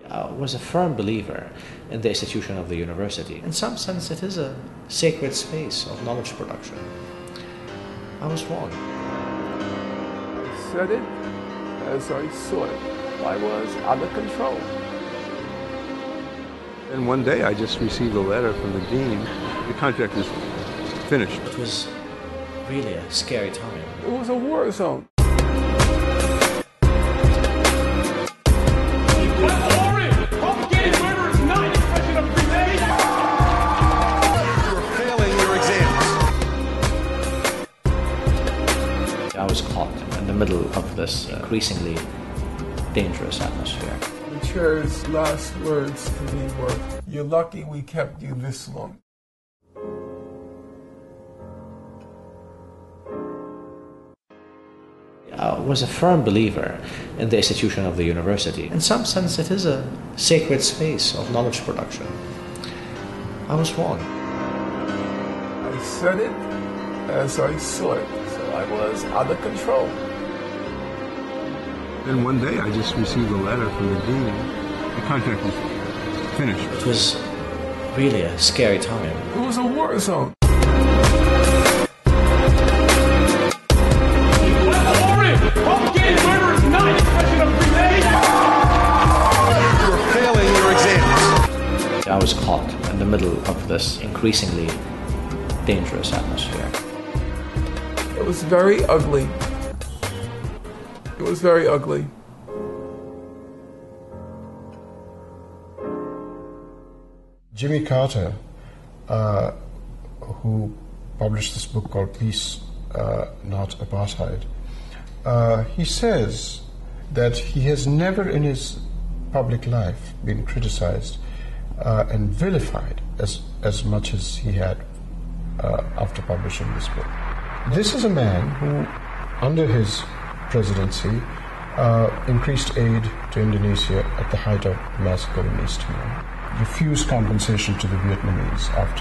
Was a firm believer in the institution of the university. In some sense, it is a sacred space of knowledge production. I was wrong. I said it as I saw it. I was out of control. And one day I just received a letter from the dean. The contract is finished. It was really a scary time. It was a war zone. I was caught in the middle of this increasingly dangerous atmosphere. The chair's last words to me were, "You're lucky we kept you this long." I was a firm believer in the institution of the university. In some sense, it is a sacred space of knowledge production. I was wrong. I said it as I saw it. I was out of control. Then one day I just received a letter from the dean. The contract was finished. It was really a scary time. It was a war zone. You're failing your exams. I was caught in the middle of this increasingly dangerous atmosphere. It was very ugly. It was very ugly. Jimmy Carter, who published this book called Peace, Not Apartheid, he says that he has never in his public life been criticized and vilified as much as he had after publishing this book. This is a man who, under his presidency, increased aid to Indonesia at the height of the massacre in East Timor, refused compensation to the Vietnamese after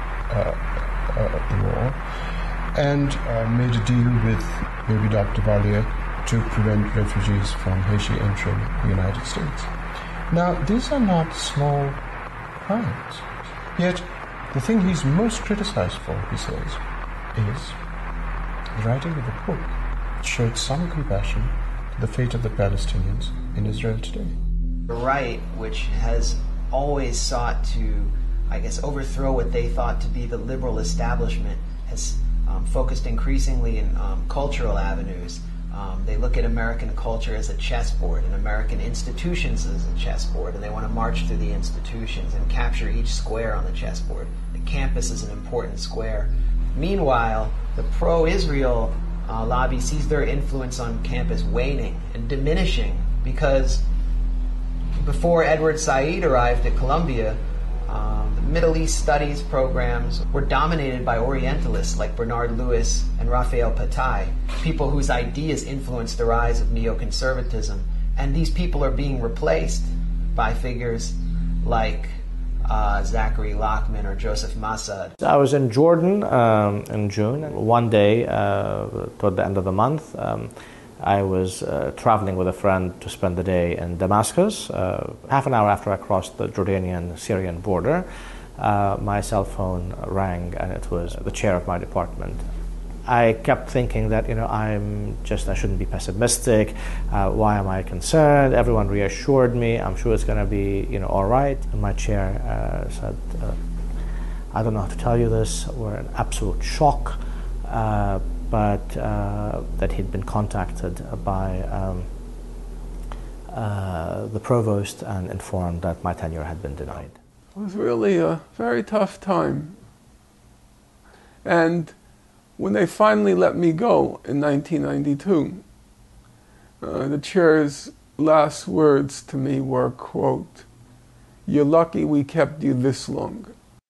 the war, and made a deal with baby Dr. Valia to prevent refugees from Haiti entering the United States. Now, these are not small crimes. Yet, the thing he's most criticized for, he says, is the writing of a book that showed some compassion to the fate of the Palestinians in Israel today. The right, which has always sought to, I guess, overthrow what they thought to be the liberal establishment, has focused increasingly in cultural avenues. They look at American culture as a chessboard and American institutions as a chessboard, and they want to march through the institutions and capture each square on the chessboard. The campus is an important square. Meanwhile, the pro-Israel lobby sees their influence on campus waning and diminishing, because before Edward Said arrived at Columbia, the Middle East studies programs were dominated by Orientalists like Bernard Lewis and Raphael Patai, people whose ideas influenced the rise of neoconservatism. And these people are being replaced by figures like Zachary Lockman or Joseph Massad. I was in Jordan in June. One day, toward the end of the month, I was traveling with a friend to spend the day in Damascus. Half an hour after I crossed the Jordanian-Syrian border, my cell phone rang, and it was the chair of my department. I kept thinking that, I shouldn't be pessimistic. Why am I concerned? Everyone reassured me. I'm sure it's going to be, all right. And my chair said, I don't know how to tell you this. We're in absolute shock. But that he'd been contacted by the provost and informed that my tenure had been denied. It was really a very tough time. And when they finally let me go in 1992, the chair's last words to me were, quote, "You're lucky we kept you this long."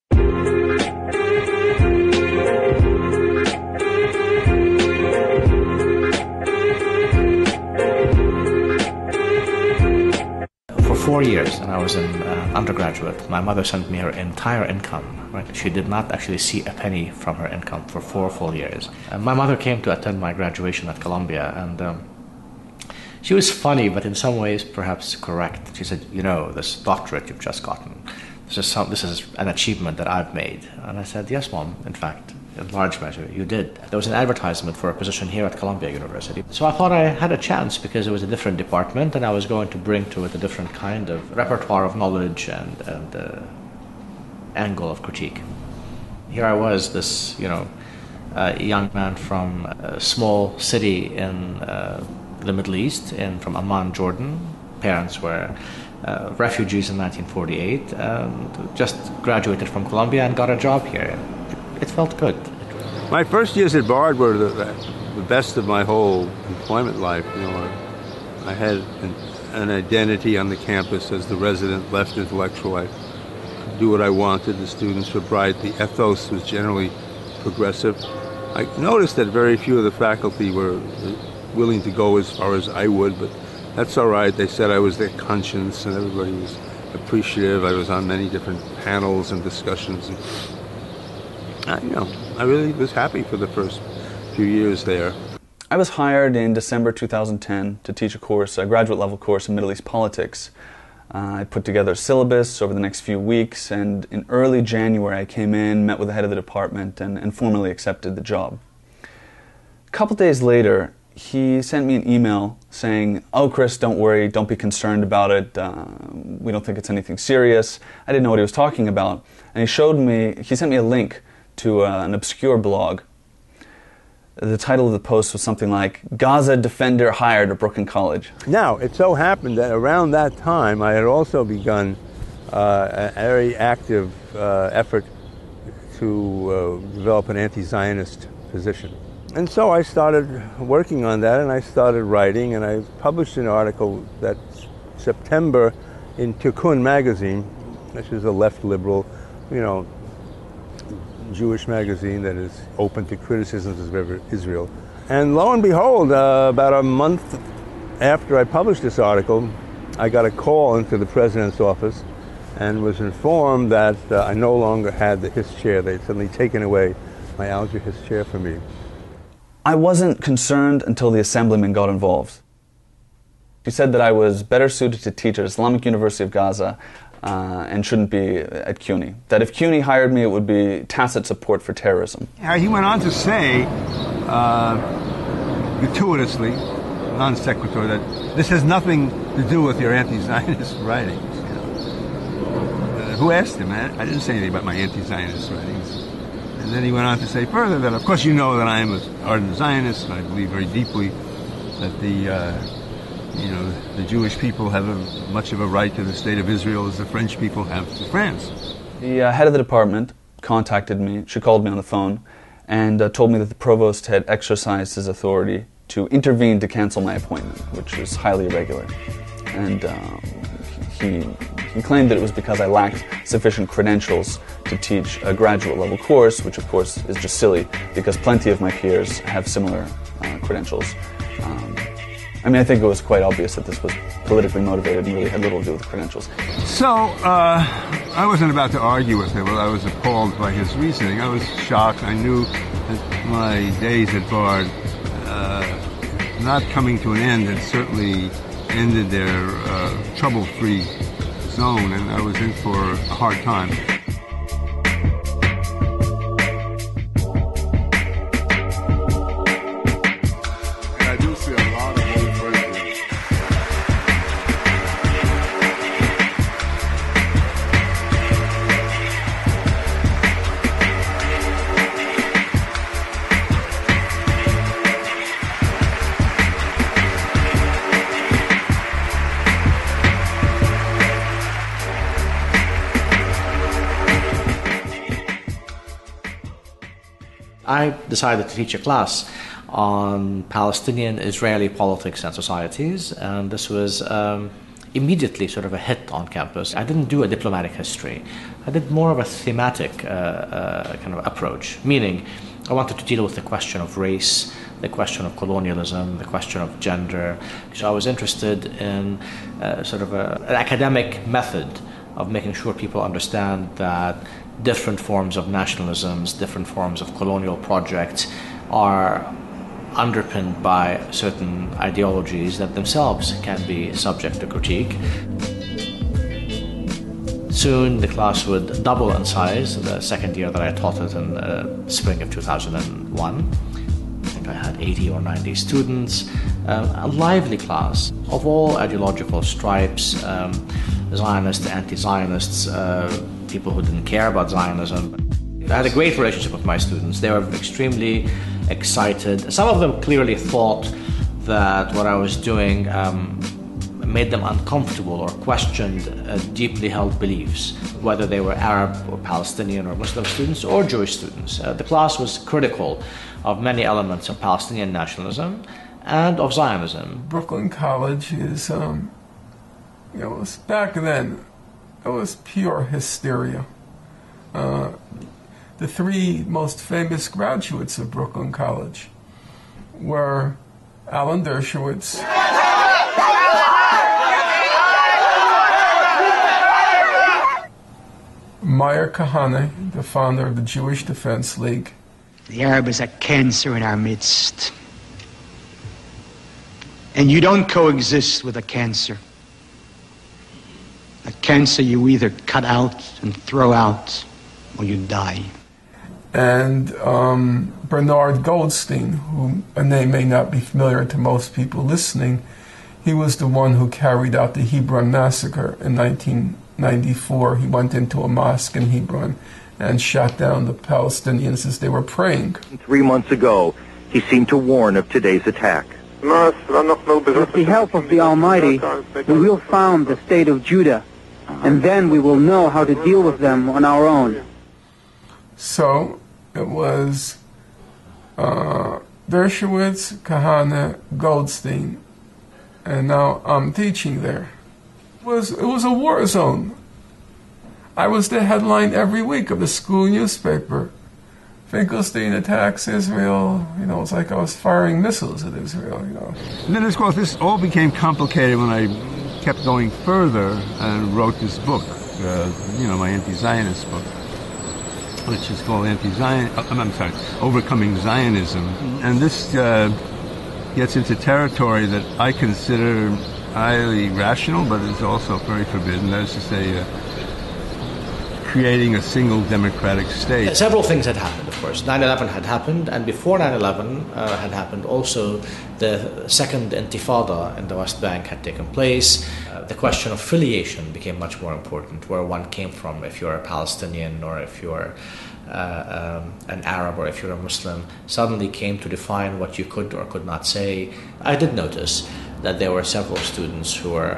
For 4 years, and I was an undergraduate, my mother sent me her entire income. Right? She did not actually see a penny from her income for 4 full years. My mother came to attend my graduation at Columbia, and She was funny, but in some ways perhaps correct. She said, "You know, this doctorate you've just gotten, this is an achievement that I've made." And I said, "Yes, Mom, in fact, in large measure, you did." There was an advertisement for a position here at Columbia University. So I thought I had a chance because it was a different department and I was going to bring to it a different kind of repertoire of knowledge and angle of critique. Here I was, this, young man from a small city in the Middle East, from Amman, Jordan. Parents were refugees in 1948, and just graduated from Columbia and got a job here. It felt good. My first years at Bard were the best of my whole employment life. I had an identity on the campus as the resident left intellectual. I could do what I wanted. The students were bright. The ethos was generally progressive. I noticed that very few of the faculty were willing to go as far as I would, but that's all right. They said I was their conscience, and everybody was appreciative. I was on many different panels and discussions. And I really was happy for the first few years there. I was hired in December 2010 to teach a graduate level course in Middle East politics. I put together a syllabus over the next few weeks, and in early January I came in, met with the head of the department, and formally accepted the job. A couple days later, he sent me an email saying, "Oh, Chris, don't worry, don't be concerned about it. We don't think it's anything serious." I didn't know what he was talking about. And he sent me a link to an obscure blog. The title of the post was something like, "Gaza Defender Hired at Brooklyn College." Now, it so happened that around that time I had also begun a very active effort to develop an anti-Zionist position. And so I started working on that, and I started writing, and I published an article that September in Tikkun magazine, which is a left liberal, Jewish magazine that is open to criticisms of Israel. And lo and behold, about a month after I published this article, I got a call into the president's office and was informed that I no longer had the His chair. They'd suddenly taken away my Alger His chair from me. I wasn't concerned until the assemblyman got involved. He said that I was better suited to teach at Islamic University of Gaza and shouldn't be at CUNY. That if CUNY hired me, it would be tacit support for terrorism. He went on to say, gratuitously, non sequitur, that this has nothing to do with your anti-Zionist writings. Who asked him? I didn't say anything about my anti-Zionist writings. And then he went on to say further that, of course, you know that I am an ardent Zionist, and I believe very deeply that the Jewish people have much of a right to the state of Israel as the French people have to France. The head of the department contacted me. She called me on the phone and told me that the provost had exercised his authority to intervene to cancel my appointment, which was highly irregular. And he claimed that it was because I lacked sufficient credentials to teach a graduate level course, which of course is just silly because plenty of my peers have similar credentials. I think it was quite obvious that this was politically motivated and really had little to do with credentials. So, I wasn't about to argue with him, but I was appalled by his reasoning. I was shocked. I knew that my days at Bard, not coming to an end, had certainly ended their trouble-free zone, and I was in for a hard time. I decided to teach a class on Palestinian-Israeli politics and societies, and this was immediately sort of a hit on campus. I didn't do a diplomatic history. I did more of a thematic kind of approach, meaning I wanted to deal with the question of race, the question of colonialism, the question of gender. So I was interested in sort of an academic method of making sure people understand that different forms of nationalisms, different forms of colonial projects are underpinned by certain ideologies that themselves can be subject to critique. Soon the class would double in size. The second year that I taught it in spring of 2001. I think I had 80 or 90 students. A lively class of all ideological stripes, Zionists, anti-Zionists, people who didn't care about Zionism. I had a great relationship with my students. They were extremely excited. Some of them clearly thought that what I was doing made them uncomfortable or questioned deeply held beliefs, whether they were Arab or Palestinian or Muslim students or Jewish students. The class was critical of many elements of Palestinian nationalism and of Zionism. Brooklyn College is, back then, it was pure hysteria. The three most famous graduates of Brooklyn College were Alan Dershowitz, Meir Kahane, the founder of the Jewish Defense League. The Arab is a cancer in our midst. And you don't coexist with a cancer. A cancer you either cut out and throw out, or you die. And Bernard Goldstein, who a name may not be familiar to most people listening, he was the one who carried out the Hebron massacre in 1994. He went into a mosque in Hebron and shot down the Palestinians as they were praying. 3 months ago, he seemed to warn of today's attack. With the help of the Almighty, we will found the state of Judah, and then we will know how to deal with them on our own. So it was Dershowitz, Kahane, Goldstein, and now I'm teaching there. It was a war zone. I was the headline every week of the school newspaper. Finkelstein attacks Israel. It's like I was firing missiles at Israel. And then, of course, this all became complicated when I kept going further and wrote this book, my anti-Zionist book, which is called Overcoming Zionism. And this gets into territory that I consider highly rational, but is also very forbidden. That is to say, creating a single democratic state. Several things had happened, of course. 9/11 had happened, and before 9/11 had happened, also the second intifada in the West Bank had taken place. The question of affiliation became much more important, where one came from, if you're a Palestinian or if you're an Arab or if you're a Muslim, suddenly came to define what you could or could not say. I did notice that there were several students who were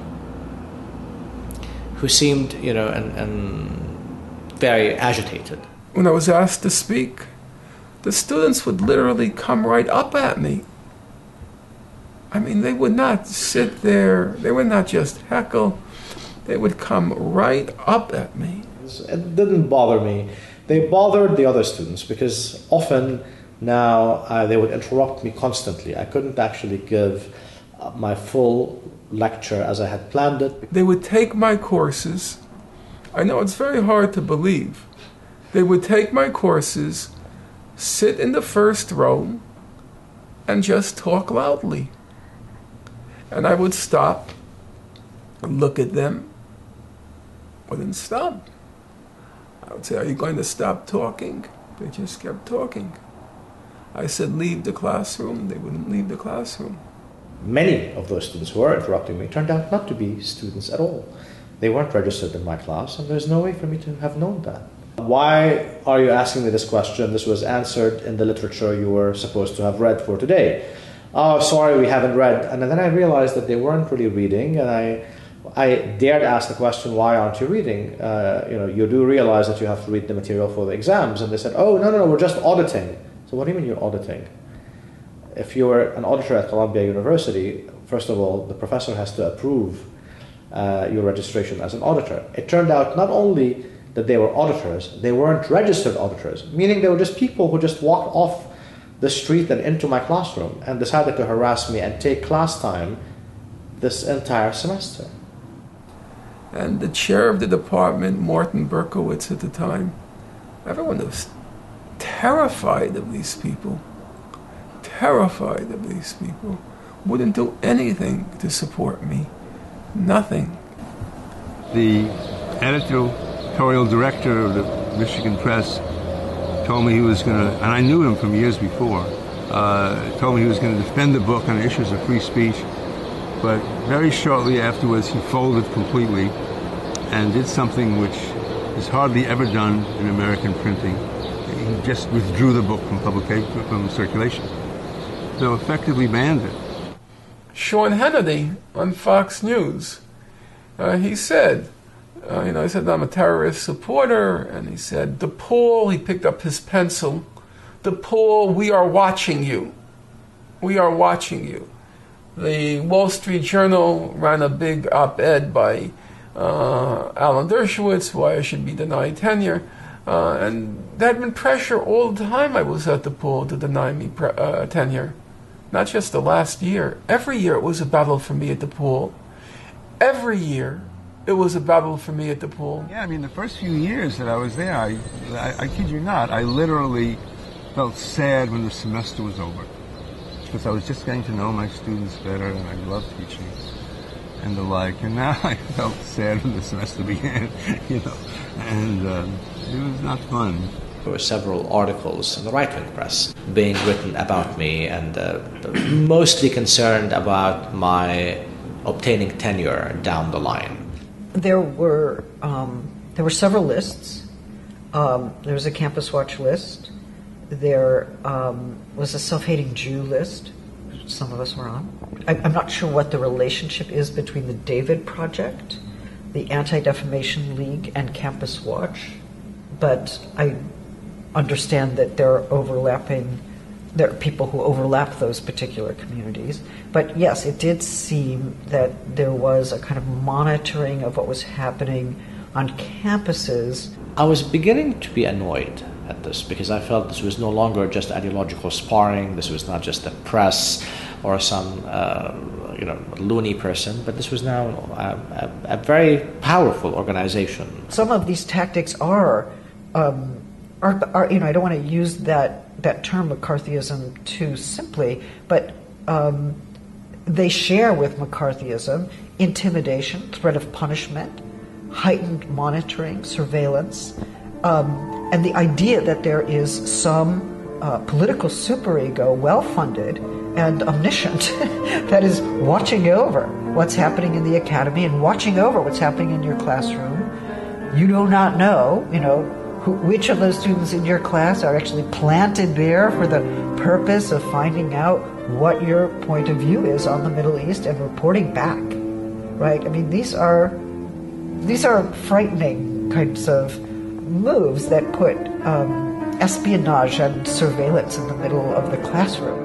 who seemed, and very agitated. When I was asked to speak, the students would literally come right up at me. I mean, they would not sit there, they would not just heckle, they would come right up at me. It didn't bother me. They bothered the other students because often now they would interrupt me constantly. I couldn't actually give my full lecture as I had planned it. They would take my courses. I know it's very hard to believe. They would take my courses, sit in the first row, and just talk loudly. And I would stop, look at them, wouldn't stop. I would say, "Are you going to stop talking?" They just kept talking. I said, "Leave the classroom." They wouldn't leave the classroom. Many of those students who were interrupting me turned out not to be students at all. They weren't registered in my class, and there's no way for me to have known that. Why are you asking me this question? This was answered in the literature you were supposed to have read for today. Oh, sorry, we haven't read. And then I realized that they weren't really reading, and I dared ask the question, why aren't you reading? You do realize that you have to read the material for the exams. And they said, oh, no, we're just auditing. So what do you mean you're auditing? If you're an auditor at Columbia University, first of all, the professor has to approve your registration as an auditor. It turned out not only that they were auditors, they weren't registered auditors, meaning they were just people who just walked off the street and into my classroom and decided to harass me and take class time this entire semester. And the chair of the department, Morton Berkowitz at the time, everyone was terrified of these people. terrified of these people. Wouldn't do anything to support me. Nothing. The editorial director of the Michigan Press told me he was going to, and I knew him from years before, told me he was going to defend the book on issues of free speech, but very shortly afterwards he folded completely and did something which is hardly ever done in American printing. He just withdrew the book from circulation. So effectively banned it. Sean Hannity on Fox News, he said, he said, I'm a terrorist supporter, and he said, DePaul, he picked up his pencil, DePaul, we are watching you. We are watching you. The Wall Street Journal ran a big op-ed by Alan Dershowitz, why I should be denied tenure, and there had been pressure all the time I was at DePaul to deny me tenure. Not just the last year. Every year it was a battle for me at DePaul. Every year it was a battle for me at DePaul. Yeah, I mean, the first few years that I was there, I kid you not, I literally felt sad when the semester was over. Because I was just getting to know my students better, and I loved teaching and the like. And now I felt sad when the semester began, and it was not fun. There were several articles in the right-wing press being written about me, and mostly concerned about my obtaining tenure down the line. There were several lists. There was a Campus Watch list. There was a self-hating Jew list, which some of us were on. I'm not sure what the relationship is between the David Project, the Anti-Defamation League, and Campus Watch, but I understand that there are people who overlap those particular communities. But yes, it did seem that there was a kind of monitoring of what was happening on campuses. I was beginning to be annoyed at this because I felt this was no longer just ideological sparring. This was not just the press or some loony person, but this was now a very powerful organization. Some of these tactics are I don't want to use that term McCarthyism too simply, but they share with McCarthyism intimidation, threat of punishment, heightened monitoring, surveillance, and the idea that there is some political superego, well-funded and omniscient, that is watching over what's happening in the academy and watching over what's happening in your classroom. You do not know, which of those students in your class are actually planted there for the purpose of finding out what your point of view is on the Middle East and reporting back, right? I mean, these are frightening kinds of moves that put espionage and surveillance in the middle of the classroom.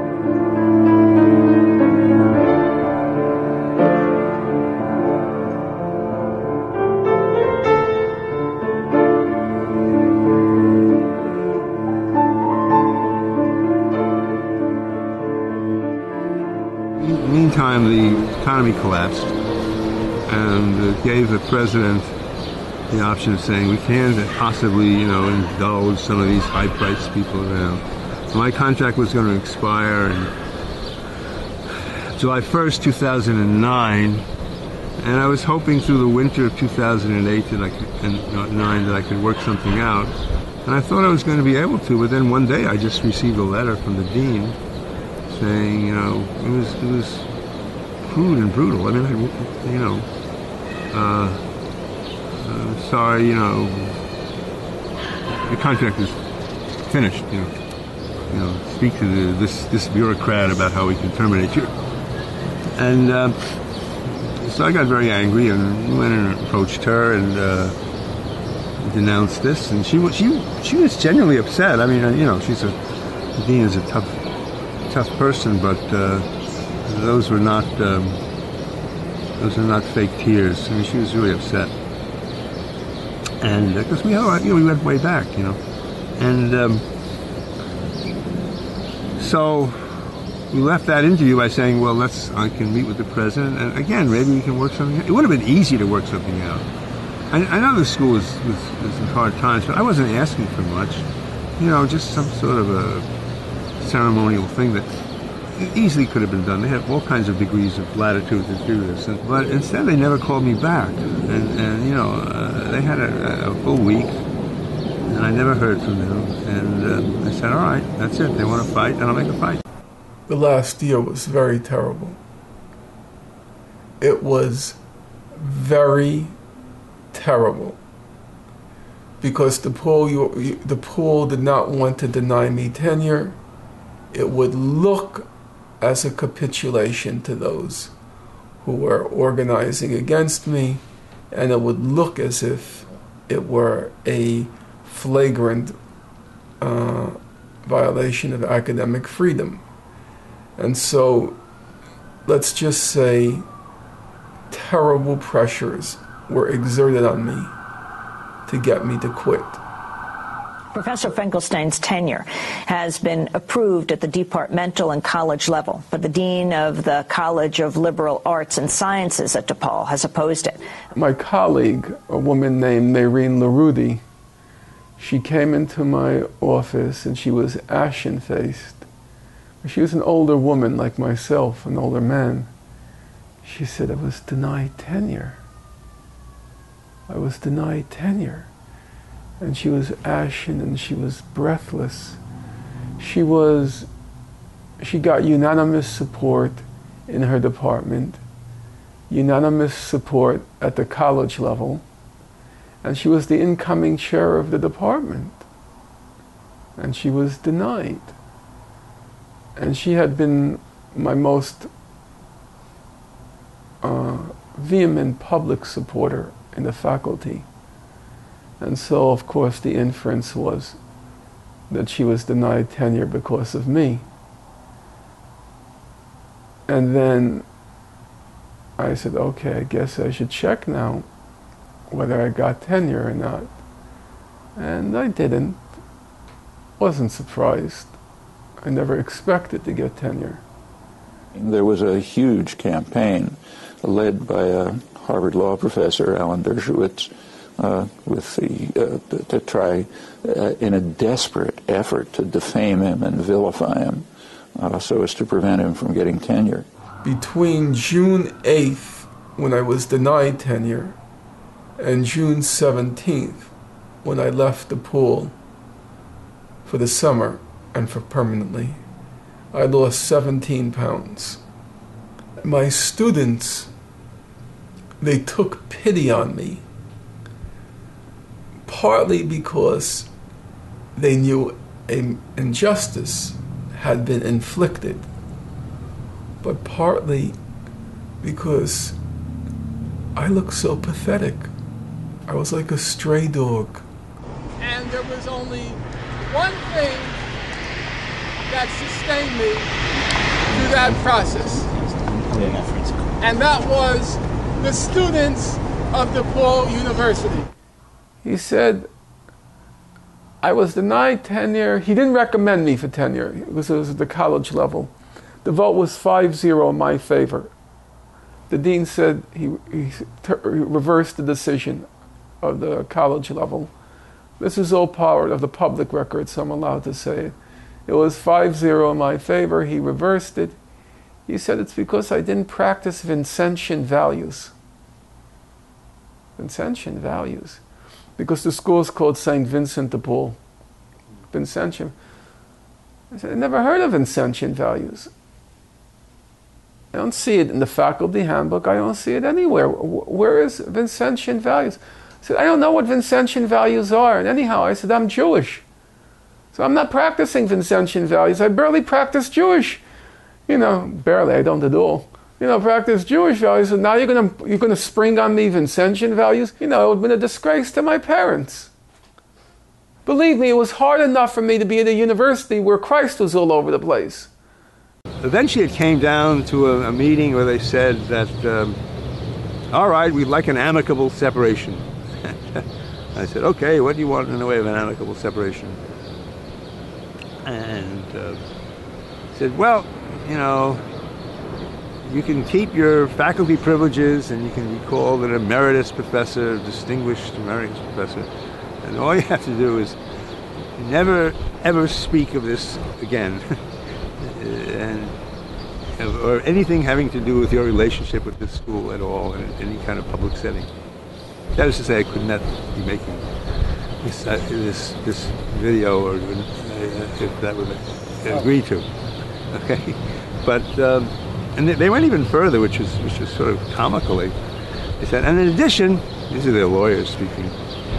Meantime, the economy collapsed and gave the president the option of saying we can't possibly, indulge some of these high-priced people around. So my contract was going to expire in July 1st, 2009, and I was hoping through the winter of 2008 that I could work something out. And I thought I was going to be able to, but then one day I just received a letter from the dean saying, it was crude and brutal. I mean, sorry, your contract is finished. Speak to this bureaucrat about how we can terminate you. And so I got very angry and went and approached her and denounced this. And she was genuinely upset. I mean, the dean is a tough person, but those were not fake tears. I mean, she was really upset. And because we went way back, and so we left that interview by saying, well, I can meet with the president, and again, maybe we can work something out. It would have been easy to work something out. I know the school was in hard times, but I wasn't asking for much, just some sort of a ceremonial thing that easily could have been done. They have all kinds of degrees of latitude to do this, but instead they never called me back. And you know, they had a full week, and I never heard from them. And I said, all right, that's it. They want to fight, and I'll make a fight. The last year was very terrible. It was very terrible because the pool did not want to deny me tenure. It would look as a capitulation to those who were organizing against me, and it would look as if it were a flagrant violation of academic freedom. And so, let's just say, terrible pressures were exerted on me to get me to quit. Professor Finkelstein's tenure has been approved at the departmental and college level, but the dean of the College of Liberal Arts and Sciences at DePaul has opposed it. My colleague, a woman named Nerine Larudi, she came into my office and she was ashen-faced. She was an older woman like myself, an older man. She said, I was denied tenure. I was denied tenure. And she was ashen and she was breathless. She got unanimous support in her department, unanimous support at the college level, and she was the incoming chair of the department. And she was denied. And she had been my most vehement public supporter in the faculty. And so, of course, the inference was that she was denied tenure because of me. And then I said, okay, I guess I should check now whether I got tenure or not. And I didn't. Wasn't surprised. I never expected to get tenure. There was a huge campaign led by a Harvard law professor, Alan Dershowitz, to try, in a desperate effort to defame him and vilify him, so as to prevent him from getting tenure. Between June 8th, when I was denied tenure, and June 17th, when I left the pool for the summer and for permanently, I lost 17 pounds. My students, they took pity on me, partly because they knew an injustice had been inflicted, but partly because I looked so pathetic. I was like a stray dog. And there was only one thing that sustained me through that process. And that was the students of DePaul University. He said, I was denied tenure. He didn't recommend me for tenure. It was at the college level. The vote was 5-0 in my favor. The dean said he reversed the decision of the college level. This is all part of the public record, so I'm allowed to say it. It was 5-0 in my favor. He reversed it. He said it's because I didn't practice Vincentian values. Vincentian values. Because the school is called St. Vincent de Paul. Vincentian. I said, I never heard of Vincentian values. I don't see it in the faculty handbook. I don't see it anywhere. Where is Vincentian values? I said, I don't know what Vincentian values are. And anyhow, I said, I'm Jewish. So I'm not practicing Vincentian values. I barely practice Jewish. You know, barely, I don't at all. You know, practice Jewish values, and now you're gonna spring on me Vincentian values? You know, it would have been a disgrace to my parents. Believe me, it was hard enough for me to be at a university where Christ was all over the place. Eventually it came down to a meeting where they said that, all right, we'd like an amicable separation. I said, okay, what do you want in the way of an amicable separation? And he said, well, you know, you can keep your faculty privileges and you can be called an emeritus professor, distinguished emeritus professor. And all you have to do is never, ever speak of this again. or anything having to do with your relationship with the school at all in any kind of public setting. That is to say, I could not be making this video, or if that would agree to. Okay, but and they went even further, which was sort of comically. They said, and in addition, these are their lawyers speaking.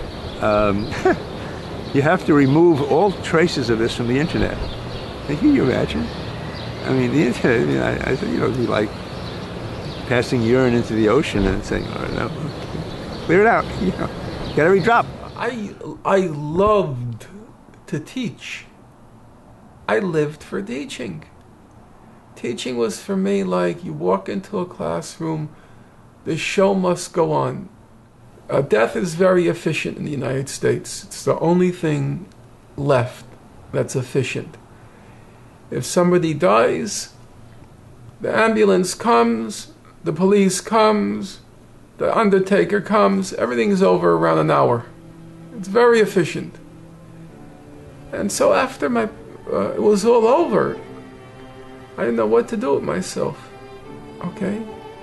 You have to remove all traces of this from the internet. Can you imagine? I mean, the internet. I mean, I said, you know, it'd be like passing urine into the ocean and saying, "Oh no, clear it out." You know, get every drop. I loved to teach. I lived for teaching. Teaching was for me like you walk into a classroom, the show must go on. Death is very efficient in the United States. It's the only thing left that's efficient. If somebody dies, the ambulance comes, the police comes, the undertaker comes, everything's over around an hour. It's very efficient. And so after it was all over, I didn't know what to do with myself. Okay?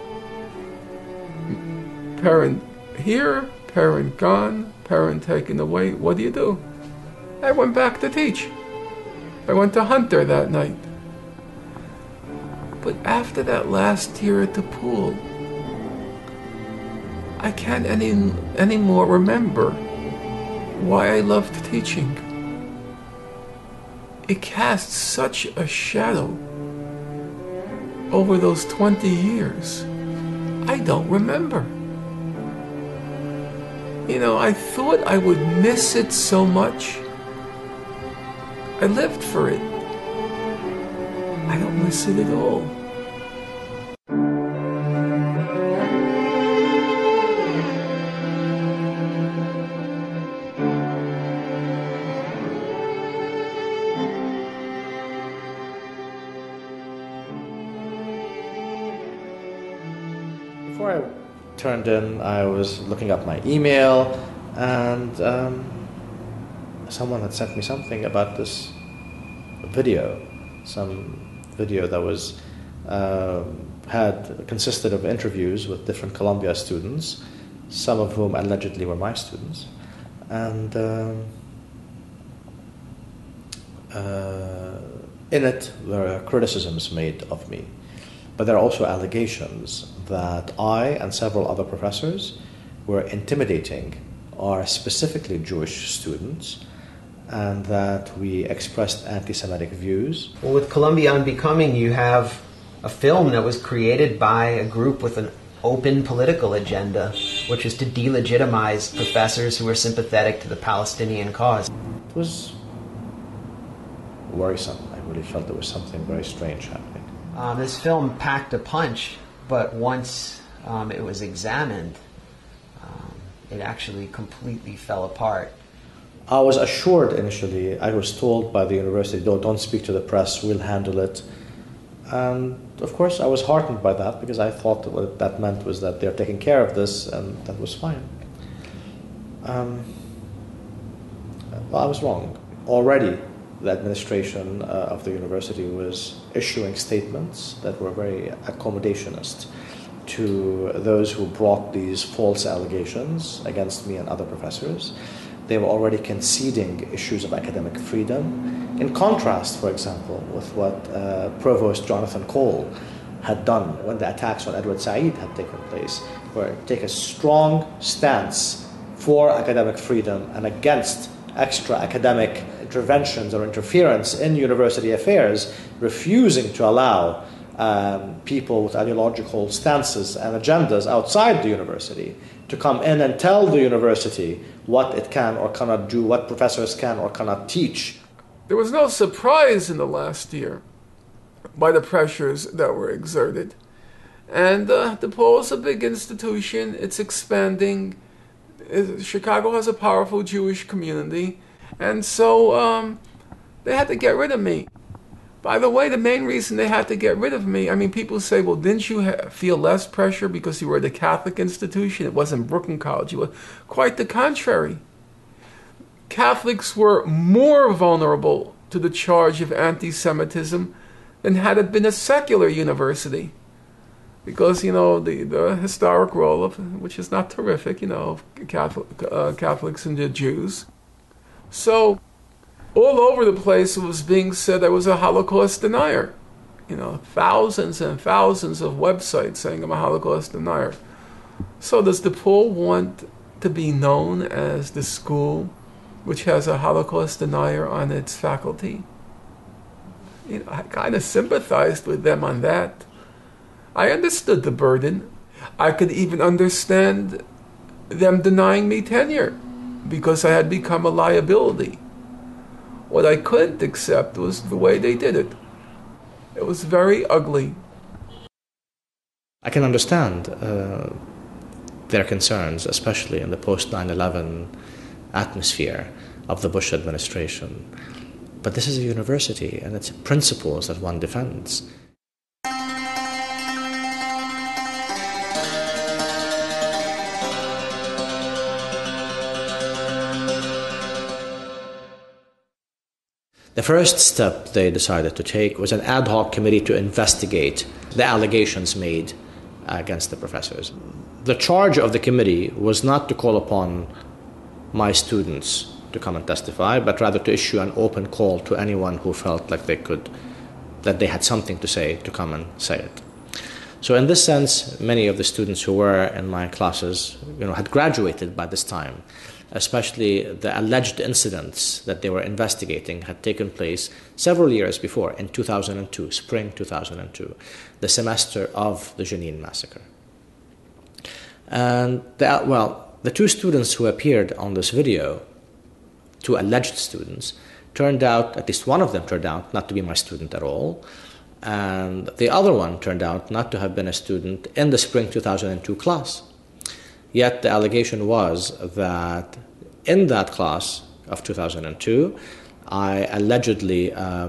Parent here, parent gone, parent taken away. What do? I went back to teach. I went to Hunter that night. But after that last year at the pool, I can't anymore remember why I loved teaching. It casts such a shadow over those 20 years. I don't remember. You know, I thought I would miss it so much. I lived for it. I don't miss it at all. Before I turned in, I was looking up my email, and someone had sent me something about this video, some video that was consisted of interviews with different Columbia students, some of whom allegedly were my students, and in it there are criticisms made of me. But there are also allegations that I and several other professors were intimidating our specifically Jewish students, and that we expressed anti-Semitic views. Well, with Columbia Unbecoming, you have a film that was created by a group with an open political agenda, which is to delegitimize professors who are sympathetic to the Palestinian cause. It was worrisome. I really felt there was something very strange happening. This film packed a punch, but once it was examined, it actually completely fell apart. I was assured initially, I was told by the university, don't speak to the press, we'll handle it. And of course I was heartened by that, because I thought that what that meant was that they're taking care of this, and that was fine. Well, I was wrong. Already the administration of the university was issuing statements that were very accommodationist to those who brought these false allegations against me and other professors. They were already conceding issues of academic freedom, in contrast, for example, with what Provost Jonathan Cole had done when the attacks on Edward Said had taken place, where take a strong stance for academic freedom and against extra academic interventions or interference in university affairs, refusing to allow people with ideological stances and agendas outside the university to come in and tell the university what it can or cannot do, what professors can or cannot teach. There was no surprise in the last year by the pressures that were exerted. And DePaul is a big institution. It's expanding. Chicago has a powerful Jewish community. And so they had to get rid of me. By the way, the main reason they had to get rid of me, I mean, people say, well, didn't you feel less pressure because you were at a Catholic institution? It wasn't Brooklyn College. You were quite the contrary. Catholics were more vulnerable to the charge of anti-Semitism than had it been a secular university. Because, the historic role of, which is not terrific, of Catholics and the Jews. So, all over the place it was being said I was a Holocaust denier. Thousands and thousands of websites saying I'm a Holocaust denier. So does DePaul want to be known as the school which has a Holocaust denier on its faculty? I kind of sympathized with them on that. I understood the burden. I could even understand them denying me tenure because I had become a liability. What I couldn't accept was the way they did it. It was very ugly. I can understand their concerns, especially in the post-9/11 atmosphere of the Bush administration. But this is a university, and it's principles that one defends. The first step they decided to take was an ad hoc committee to investigate the allegations made against the professors. The charge of the committee was not to call upon my students to come and testify, but rather to issue an open call to anyone who felt like that they had something to say, to come and say it. So in this sense, many of the students who were in my classes, had graduated by this time. Especially the alleged incidents that they were investigating had taken place several years before, in 2002, spring 2002, the semester of the Jenin massacre. And the two students who appeared on this video, two alleged students, turned out, at least one of them turned out not to be my student at all, and the other one turned out not to have been a student in the spring 2002 class. Yet the allegation was that in that class of 2002, I allegedly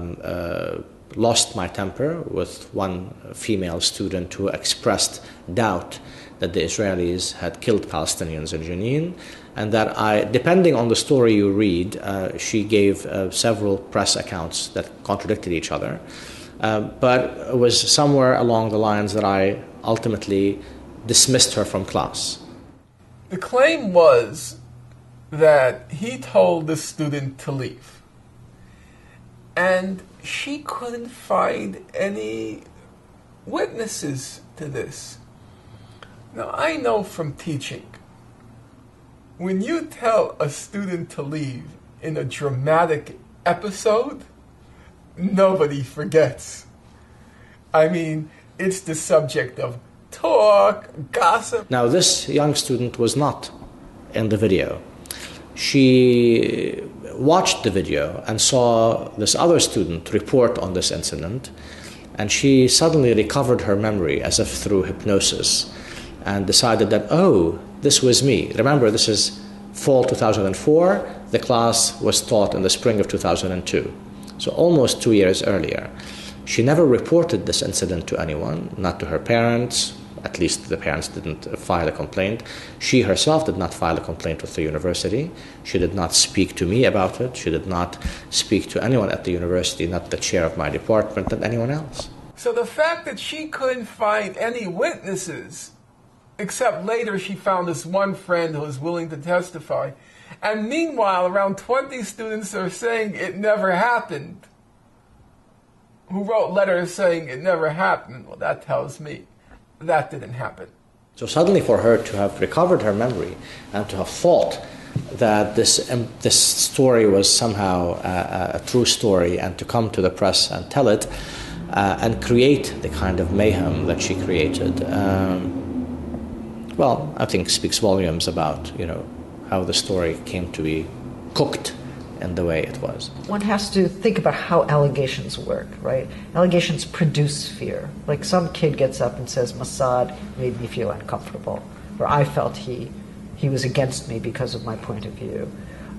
lost my temper with one female student who expressed doubt that the Israelis had killed Palestinians in Jenin, and that depending on the story you read, she gave several press accounts that contradicted each other. But it was somewhere along the lines that I ultimately dismissed her from class. The claim was that he told the student to leave. And she couldn't find any witnesses to this. Now, I know from teaching, when you tell a student to leave in a dramatic episode, nobody forgets. I mean, it's the subject of talk, gossip. Now, this young student was not in the video. She watched the video and saw this other student report on this incident, and she suddenly recovered her memory as if through hypnosis and decided that, oh, this was me. Remember, this is fall 2004. The class was taught in the spring of 2002, so almost 2 years earlier. She never reported this incident to anyone, not to her parents. At least the parents didn't file a complaint. She herself did not file a complaint with the university. She did not speak to me about it. She did not speak to anyone at the university, not the chair of my department, and anyone else. So the fact that she couldn't find any witnesses, except later she found this one friend who was willing to testify, and meanwhile around 20 students are saying it never happened, who wrote letters saying it never happened, well, that tells me that didn't happen. So suddenly for her to have recovered her memory and to have thought that this story was somehow a true story, and to come to the press and tell it and create the kind of mayhem that she created, well, I think speaks volumes about, how the story came to be cooked in the way it was. One has to think about how allegations work, right? Allegations produce fear. Like some kid gets up and says, Mossad made me feel uncomfortable, or I felt he was against me because of my point of view.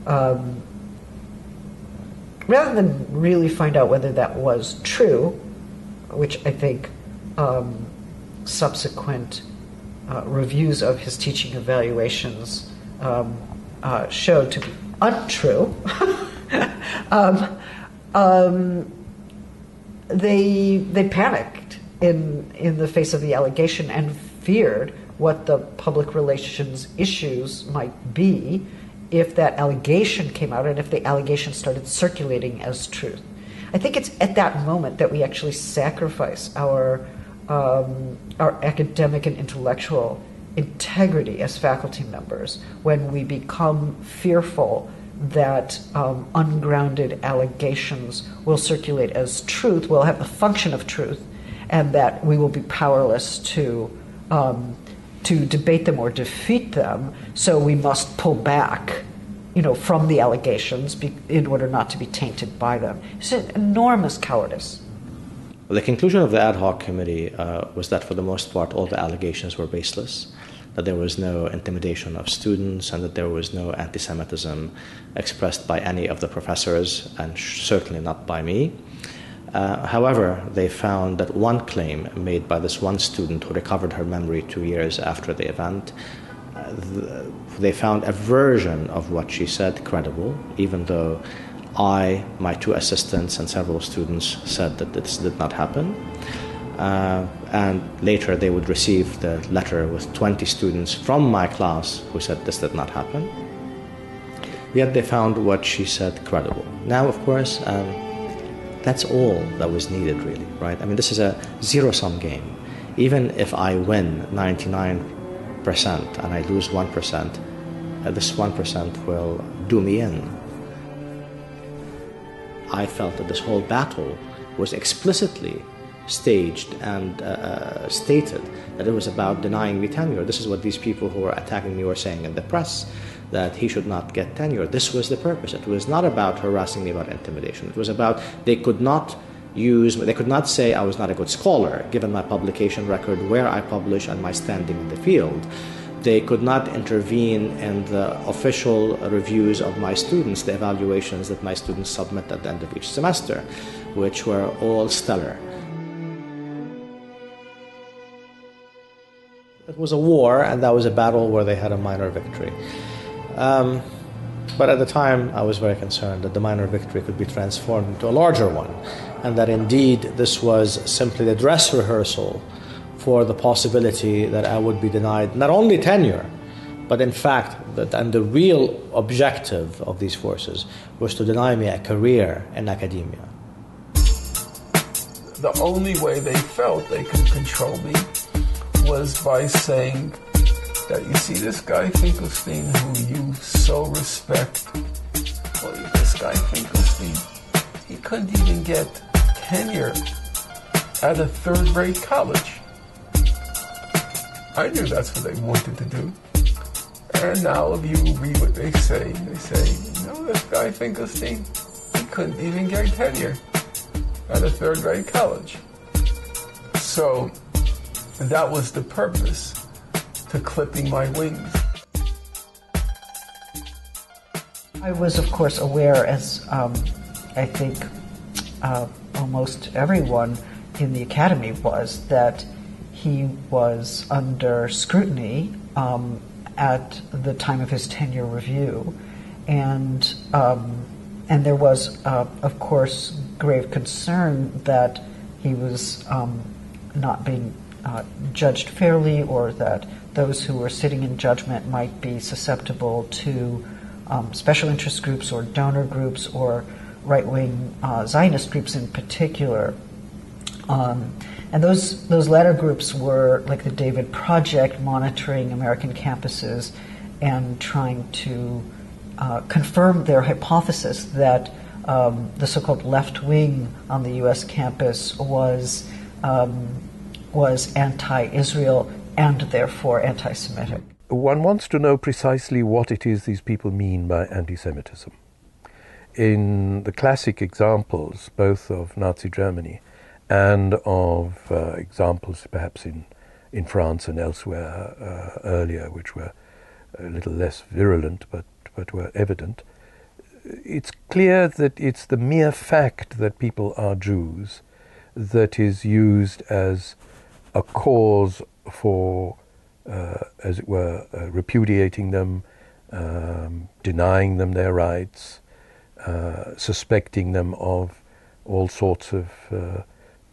Rather than really find out whether that was true, which I think subsequent reviews of his teaching evaluations showed to be untrue. they panicked in the face of the allegation and feared what the public relations issues might be if that allegation came out and if the allegation started circulating as truth. I think it's at that moment that we actually sacrifice our academic and intellectual integrity as faculty members when we become fearful that ungrounded allegations will circulate as truth, will have the function of truth, and that we will be powerless to debate them or defeat them. So we must pull back, from the allegations in order not to be tainted by them. It's an enormous cowardice. The conclusion of the ad hoc committee was that for the most part all the allegations were baseless, that there was no intimidation of students, and that there was no anti-Semitism expressed by any of the professors, and certainly not by me. However, they found that one claim made by this one student who recovered her memory 2 years after the event, they found a version of what she said credible, even though I, my 2 assistants, and several students said that this did not happen. And later they would receive the letter with 20 students from my class who said this did not happen. Yet they found what she said credible. Now, of course, that's all that was needed, really, right? I mean, this is a zero-sum game. Even if I win 99% and I lose 1%, this 1% will do me in. I felt that this whole battle was explicitly staged and stated that it was about denying me tenure. This is what these people who were attacking me were saying in the press, that he should not get tenure. This was the purpose. It was not about harassing me about intimidation. It was about they could not say I was not a good scholar, given my publication record, where I publish, and my standing in the field. They could not intervene in the official reviews of my students, the evaluations that my students submit at the end of each semester, which were all stellar. It was a war, and that was a battle where they had a minor victory. But at the time, I was very concerned that the minor victory could be transformed into a larger one, and that indeed this was simply the dress rehearsal for the possibility that I would be denied not only tenure, but in fact, and the real objective of these forces was to deny me a career in academia. The only way they felt they could control me was by saying that, you see, this guy Finkelstein, who you so respect, well, this guy Finkelstein, he couldn't even get tenure at a third-rate college. I knew that's what they wanted to do. And now if you read what they say, this guy Finkelstein, he couldn't even get tenure at a third-rate college. So that was the purpose to clipping my wings. I was, of course, aware, as I think almost everyone in the academy was, that he was under scrutiny at the time of his tenure review, and there was, of course, grave concern that he was not being judged fairly, or that those who were sitting in judgment might be susceptible to special interest groups or donor groups or right-wing Zionist groups in particular. And those latter groups were like the David Project, monitoring American campuses and trying to confirm their hypothesis that the so-called left wing on the U.S. campus was anti-Israel and therefore anti-Semitic. One wants to know precisely what it is these people mean by anti-Semitism. In the classic examples, both of Nazi Germany and of examples perhaps in France and elsewhere earlier, which were a little less virulent but were evident, it's clear that it's the mere fact that people are Jews that is used as a cause for, as it were, repudiating them, denying them their rights, suspecting them of all sorts of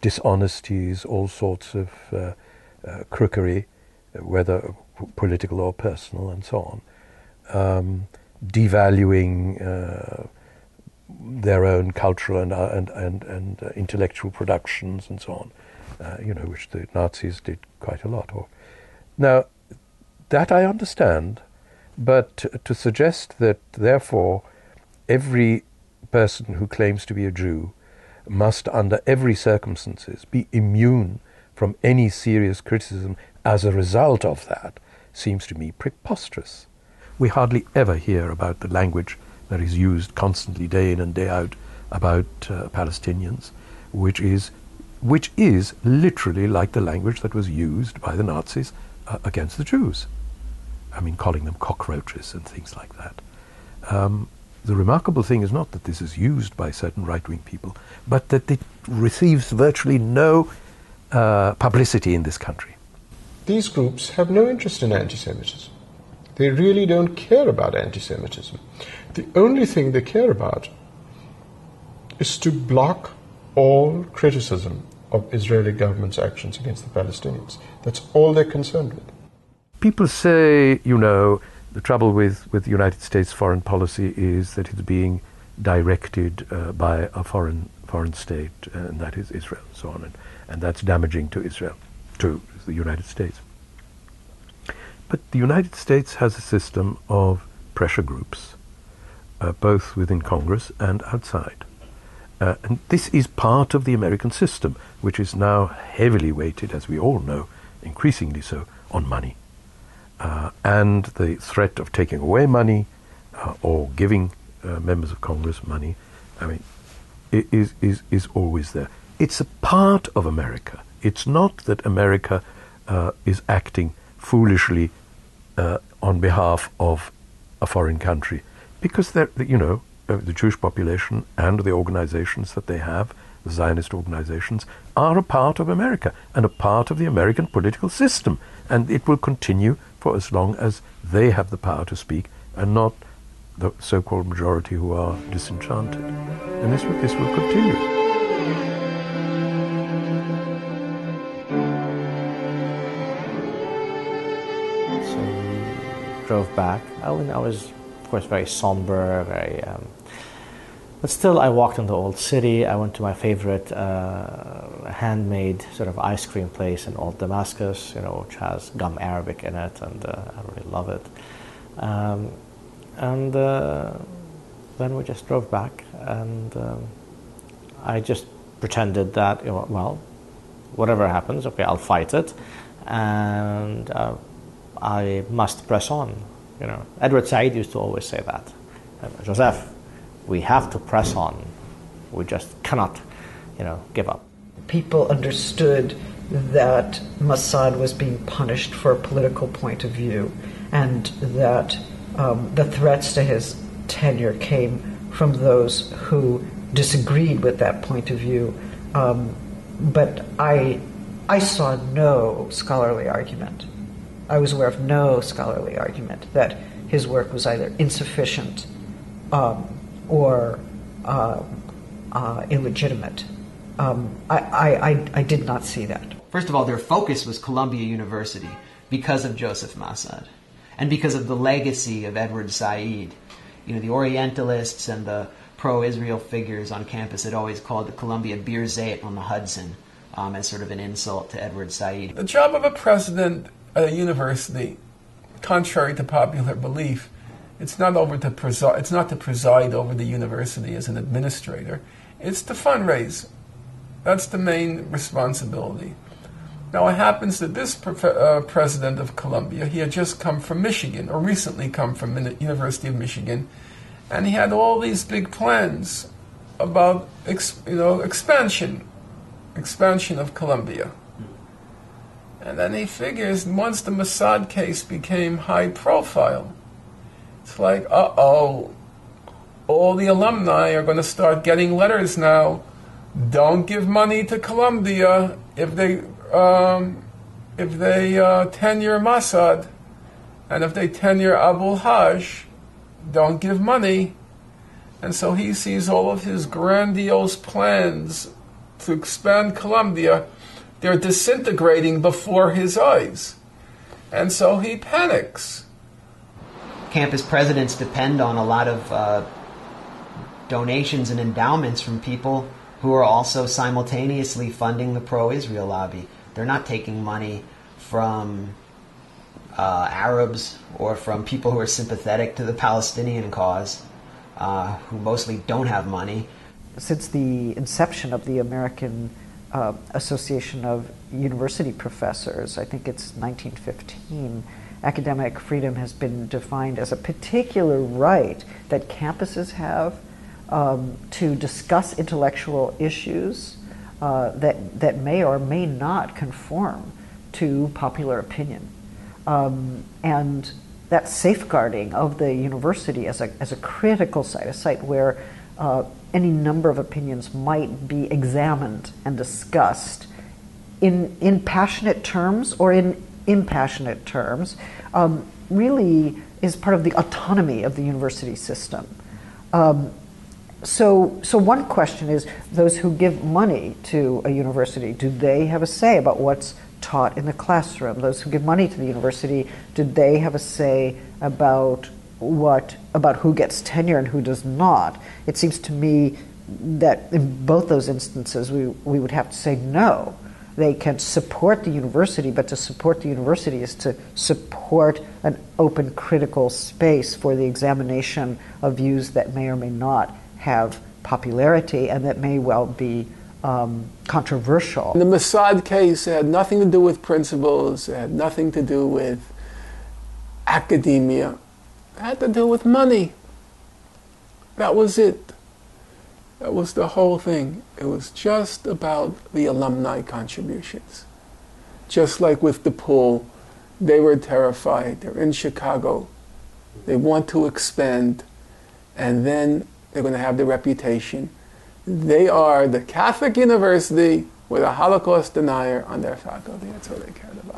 dishonesties, all sorts of crookery, whether political or personal, and so on, devaluing their own cultural and intellectual productions and so on, which the Nazis did quite a lot of. Now, that I understand, but to suggest that, therefore, every person who claims to be a Jew must, under every circumstances, be immune from any serious criticism as a result of that seems to me preposterous. We hardly ever hear about the language that is used constantly, day in and day out, about Palestinians, which is literally like the language that was used by the Nazis against the Jews. I mean, calling them cockroaches and things like that. The remarkable thing is not that this is used by certain right-wing people, but that it receives virtually no publicity in this country. These groups have no interest in anti-Semitism. They really don't care about anti-Semitism. The only thing they care about is to block all criticism of Israeli government's actions against the Palestinians. That's all they're concerned with. People say, the trouble with the United States foreign policy is that it's being directed by a foreign state, and that is Israel, and so on, and that's damaging to Israel, to the United States. But the United States has a system of pressure groups, both within Congress and outside. And this is part of the American system, which is now heavily weighted, as we all know, increasingly so, on money. And the threat of taking away money or giving members of Congress money, is always there. It's a part of America. It's not that America is acting foolishly on behalf of a foreign country, because the Jewish population and the organizations that they have, the Zionist organizations, are a part of America and a part of the American political system, and it will continue for as long as they have the power to speak and not the so-called majority who are disenchanted. And this will continue. Drove back. I was, of course, very somber, but still I walked in the old city. I went to my favorite handmade sort of ice cream place in Old Damascus, which has gum Arabic in it, and I really love it. And then we just drove back, and I just pretended that, whatever happens, okay, I'll fight it, and I must press on. Edward Said used to always say that. Joseph, we have to press on. We just cannot, give up. People understood that Mossad was being punished for a political point of view, and that the threats to his tenure came from those who disagreed with that point of view. But I saw no scholarly argument. I was aware of no scholarly argument that his work was either insufficient or illegitimate. I did not see that. First of all, their focus was Columbia University because of Joseph Mossad and because of the legacy of Edward Said. The Orientalists and the pro-Israel figures on campus had always called the Columbia Beer Zayt on the Hudson as sort of an insult to Edward Said. The job of a president at a university, contrary to popular belief, it's not to preside over the university as an administrator. It's to fundraise. That's the main responsibility. Now, it happens that this president of Columbia, he had just come from Michigan, or recently come from the University of Michigan, and he had all these big plans about expansion of Columbia. And then he figures once the Mossad case became high profile, it's like, all the alumni are going to start getting letters now. Don't give money to Columbia if they tenure Mossad, and if they tenure Abu Haj, don't give money. And so he sees all of his grandiose plans to expand Columbia, they're disintegrating before his eyes. And so he panics. Campus presidents depend on a lot of donations and endowments from people who are also simultaneously funding the pro-Israel lobby. They're not taking money from Arabs or from people who are sympathetic to the Palestinian cause, who mostly don't have money. Since the inception of the American Association of University Professors, I think it's 1915, academic freedom has been defined as a particular right that campuses have to discuss intellectual issues that may or may not conform to popular opinion. And that safeguarding of the university as a critical site, a site where any number of opinions might be examined and discussed in passionate terms or in impassionate terms, really is part of the autonomy of the university system. So one question is, those who give money to a university, do they have a say about what's taught in the classroom? Those who give money to the university, do they have a say about who gets tenure and who does not? It seems to me that in both those instances we would have to say no. They can support the university, but to support the university is to support an open critical space for the examination of views that may or may not have popularity and that may well be controversial. In the Mossad case, it had nothing to do with principles, it had nothing to do with academia. It had to do with money. That was it. That was the whole thing. It was just about the alumni contributions. Just like with DePaul, they were terrified. They're in Chicago. They want to expand, and then they're going to have the reputation. They are the Catholic university with a Holocaust denier on their faculty. That's what they cared about.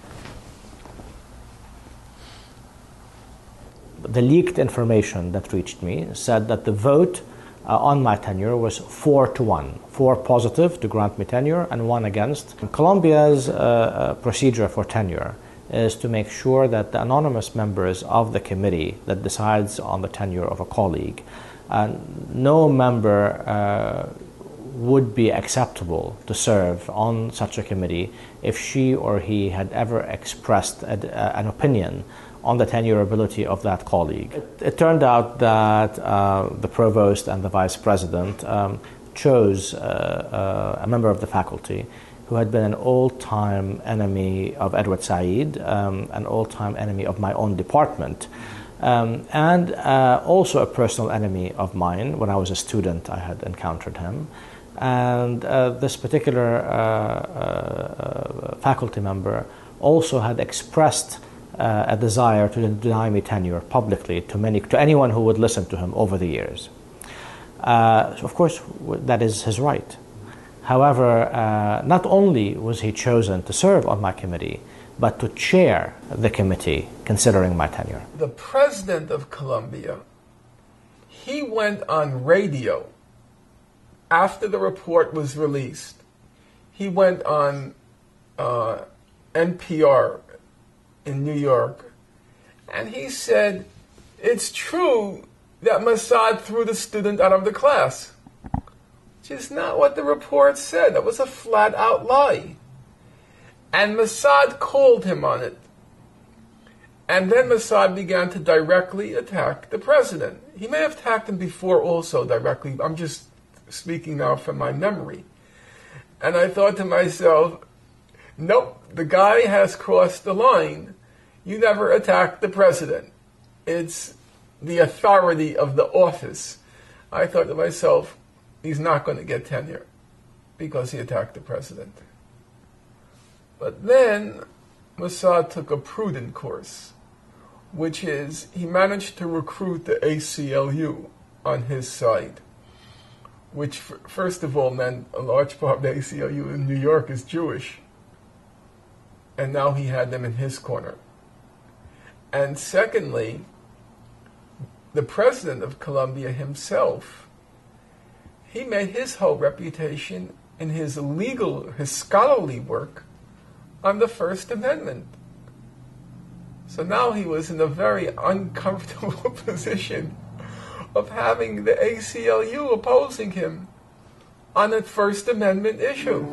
The leaked information that reached me said that the vote on my tenure was 4-1. 4 positive to grant me tenure and 1 against. Columbia's procedure for tenure is to make sure that the anonymous members of the committee that decides on the tenure of a colleague, no member would be acceptable to serve on such a committee if she or he had ever expressed an opinion on the tenurability of that colleague. It turned out that the provost and the vice president chose a member of the faculty who had been an old-time enemy of Edward Said, an old-time enemy of my own department, and also a personal enemy of mine. When I was a student, I had encountered him. And this particular faculty member also had expressed a desire to deny me tenure publicly to anyone who would listen to him over the years. So of course, that is his right. However, not only was he chosen to serve on my committee, but to chair the committee considering my tenure. The president of Columbia, he went on radio after the report was released. He went on NPR in New York, and he said, it's true that Mossad threw the student out of the class, which is not what the report said. That was a flat-out lie. And Mossad called him on it. And then Mossad began to directly attack the president. He may have attacked him before also directly. I'm just speaking now from my memory. And I thought to myself, nope, the guy has crossed the line. You never attack the president. It's the authority of the office. I thought to myself, he's not going to get tenure because he attacked the president. But then Mossad took a prudent course, which is he managed to recruit the ACLU on his side, which first of all meant a large part of the ACLU in New York is Jewish. And now he had them in his corner. And secondly, the president of Columbia himself, he made his whole reputation in his scholarly work on the First Amendment. So now he was in a very uncomfortable position of having the ACLU opposing him on a First Amendment issue.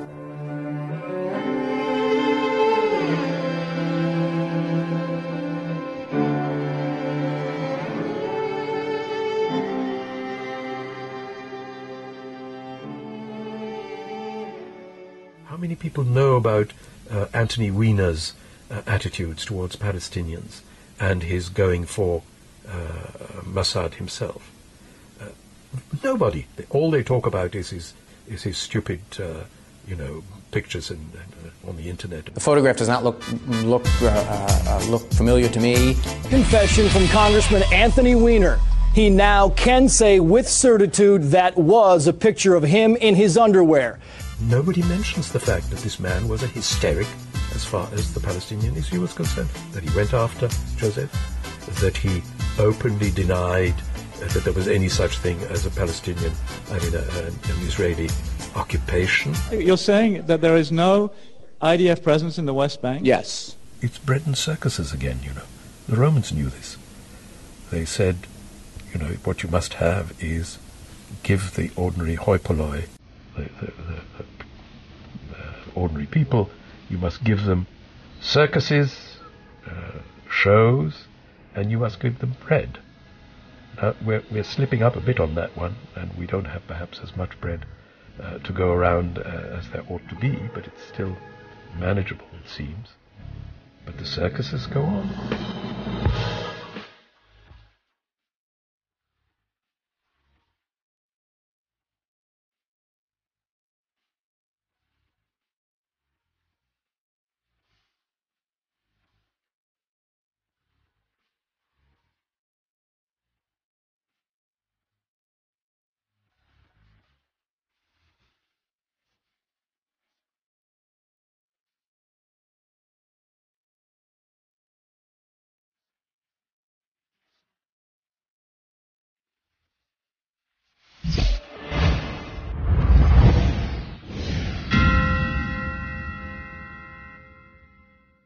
How many people know about Anthony Weiner's attitudes towards Palestinians and his going for Mossad himself? Nobody. All they talk about is his stupid, pictures on the internet. The photograph does not look familiar to me. Confession from Congressman Anthony Weiner. He now can say with certitude that was a picture of him in his underwear. Nobody mentions the fact that this man was a hysteric as far as the Palestinian issue was concerned, that he went after Joseph, that he openly denied that there was any such thing as a Palestinian, an Israeli occupation. You're saying that there is no IDF presence in the West Bank? Yes. It's bread and circuses again, The Romans knew this. They said, what you must have is give the ordinary hoi polloi, the ordinary people, you must give them circuses, shows, and you must give them bread. Now, we're slipping up a bit on that one, and we don't have perhaps as much bread to go around as there ought to be, but it's still manageable, it seems. But the circuses go on.